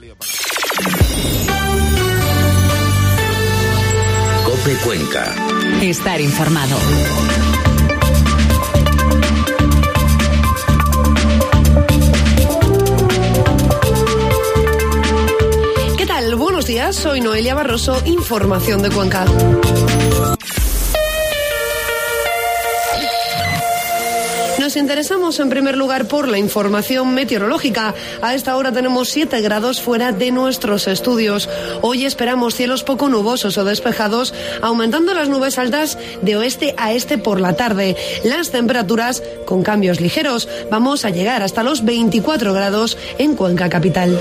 COPE Cuenca. Estar informado. ¿Qué tal? Buenos días, soy Noelia Barroso, información de Cuenca. Nos interesamos en primer lugar por la información meteorológica. A esta hora tenemos 7 grados fuera de nuestros estudios. Hoy esperamos cielos poco nubosos o despejados, aumentando las nubes altas de oeste a este por la tarde. Las temperaturas con cambios ligeros. Vamos a llegar hasta los 24 grados en Cuenca capital.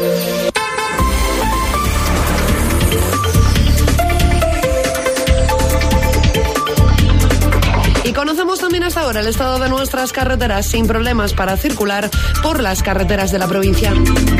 Conocemos también hasta ahora el estado de nuestras carreteras sin problemas para circular por las carreteras de la provincia.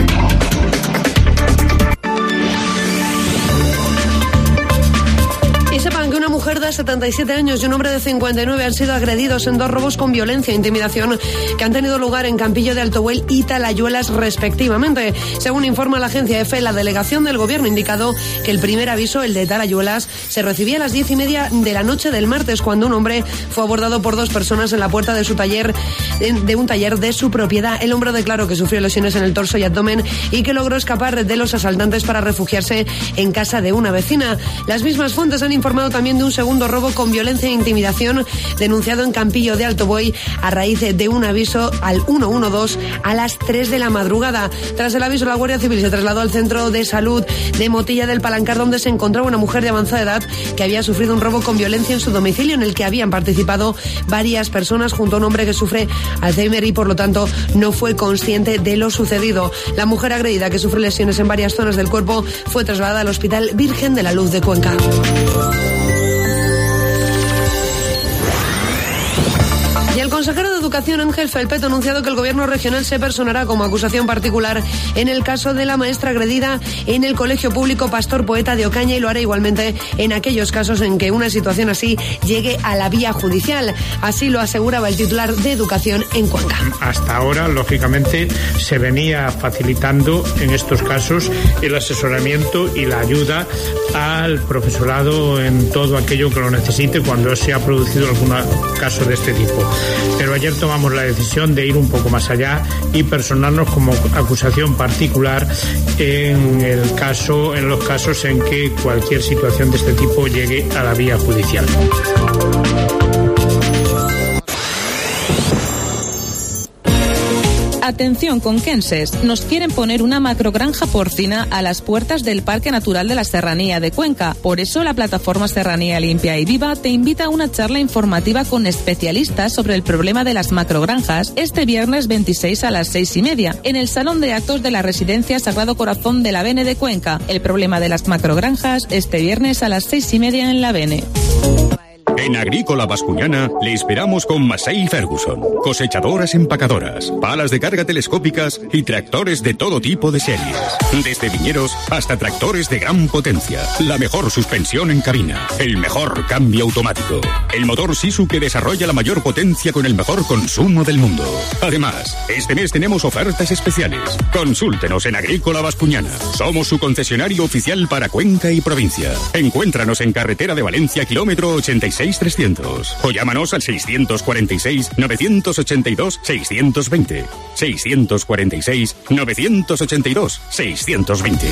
Sepan que una mujer de 77 años y un hombre de 59 han sido agredidos en 2 robos con violencia e intimidación que han tenido lugar en Campillo de Altobuel y Talayuelas respectivamente. Según informa la agencia EFE, la delegación del gobierno ha indicado que el primer aviso, el de Talayuelas, se recibía a las 10:30 de la noche del martes cuando un hombre fue abordado por 2 personas en la puerta de su taller, de un taller de su propiedad. El hombre declaró que sufrió lesiones en el torso y abdomen y que logró escapar de los asaltantes para refugiarse en casa de una vecina. Las mismas fuentes han informado también de un segundo robo con violencia e intimidación denunciado en Campillo de Altobuey a raíz de un aviso al 112 a las 3 de la madrugada. Tras el aviso, la Guardia Civil se trasladó al centro de salud de Motilla del Palancar, donde se encontraba una mujer de avanzada edad que había sufrido un robo con violencia en su domicilio, en el que habían participado varias personas junto a un hombre que sufre Alzheimer y por lo tanto no fue consciente de lo sucedido. La mujer agredida, que sufre lesiones en varias zonas del cuerpo, fue trasladada al Hospital Virgen de la Luz de Cuenca. Y el consejero de Educación, Ángel Felpet, ha anunciado que el gobierno regional se personará como acusación particular en el caso de la maestra agredida en el Colegio Público Pastor Poeta de Ocaña, y lo hará igualmente en aquellos casos en que una situación así llegue a la vía judicial. Así lo aseguraba el titular de Educación en Cuenca. Hasta ahora, lógicamente, se venía facilitando en estos casos el asesoramiento y la ayuda al profesorado en todo aquello que lo necesite cuando se ha producido algún caso de este tipo. Pero ayer tomamos la decisión de ir un poco más allá y personarnos como acusación particular en los casos en que cualquier situación de este tipo llegue a la vía judicial. Atención conquenses, nos quieren poner una macrogranja porcina a las puertas del Parque Natural de la Serranía de Cuenca. Por eso la plataforma Serranía Limpia y Viva te invita a una charla informativa con especialistas sobre el problema de las macrogranjas este viernes 26 a las 6:30 en el Salón de Actos de la Residencia Sagrado Corazón de la Bene de Cuenca. El problema de las macrogranjas este viernes a las 6:30 en la Bene. En Agrícola Bascuñana le esperamos con Massey Ferguson, cosechadoras empacadoras, palas de carga telescópicas y tractores de todo tipo de series. Desde viñeros hasta tractores de gran potencia, la mejor suspensión en cabina, el mejor cambio automático, el motor Sisu que desarrolla la mayor potencia con el mejor consumo del mundo. Además, este mes tenemos ofertas especiales. Consúltenos en Agrícola Bascuñana. Somos su concesionario oficial para Cuenca y provincia. Encuéntranos en Carretera de Valencia, kilómetro 86-300. O llámanos al 646-982-620. 646-982-620.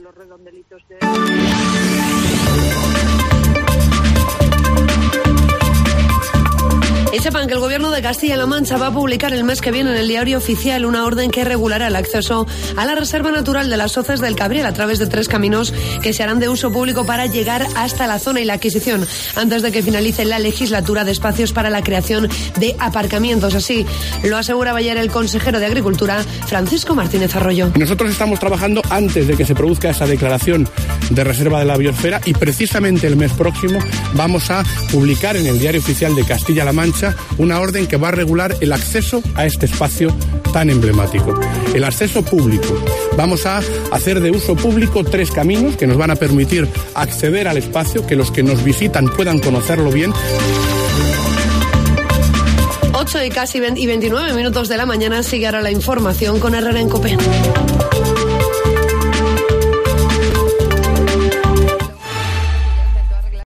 Y sepan que el Gobierno de Castilla-La Mancha va a publicar el mes que viene en el Diario Oficial una orden que regulará el acceso a la Reserva Natural de las Hoces del Cabriel a través de 3 caminos que se harán de uso público para llegar hasta la zona y la adquisición antes de que finalice la legislatura de espacios para la creación de aparcamientos. Así lo aseguraba ayer el consejero de Agricultura, Francisco Martínez Arroyo. Nosotros estamos trabajando antes de que se produzca esa declaración de reserva de la biosfera y precisamente el mes próximo vamos a publicar en el Diario Oficial de Castilla-La Mancha una orden que va a regular el acceso a este espacio tan emblemático. El acceso público. Vamos a hacer de uso público 3 caminos que nos van a permitir acceder al espacio, que los que nos visitan puedan conocerlo bien. 8 y casi 29 minutos de la mañana, sigue ahora la información con Herrera en COPE.